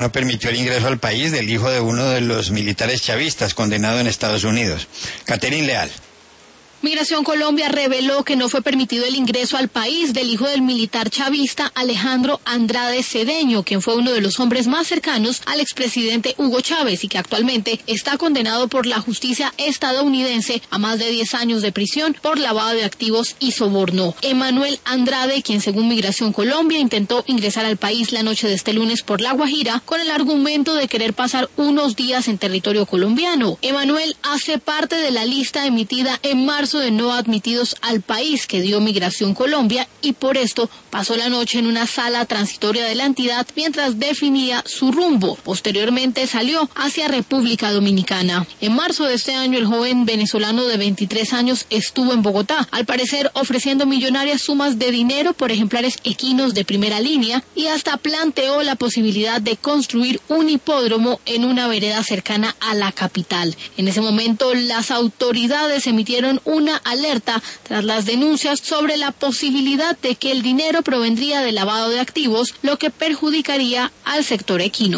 no permitió el ingreso al país del hijo de uno de los militares chavistas condenado en Estados Unidos. Catherine Leal. Migración Colombia reveló que no fue permitido el ingreso al país del hijo del militar chavista Alejandro Andrade Cedeño, quien fue uno de los hombres más cercanos al expresidente Hugo Chávez y que actualmente está condenado por la justicia estadounidense a más de 10 años de prisión por lavado de activos y soborno. Emanuel Andrade, quien según Migración Colombia intentó ingresar al país la noche de este lunes por La Guajira con el argumento de querer pasar unos días en territorio colombiano. Emanuel hace parte de la lista emitida en marzo de no admitidos al país que dio Migración Colombia y por esto pasó la noche en una sala transitoria de la entidad mientras definía su rumbo. Posteriormente salió hacia República Dominicana. En marzo de este año el joven venezolano de 23 años estuvo en Bogotá, al parecer ofreciendo millonarias sumas de dinero por ejemplares equinos de primera línea y hasta planteó la posibilidad de construir un hipódromo en una vereda cercana a la capital. En ese momento las autoridades emitieron una alerta tras las denuncias sobre la posibilidad de que el dinero provendría de lavado de activos, lo que perjudicaría al sector equino.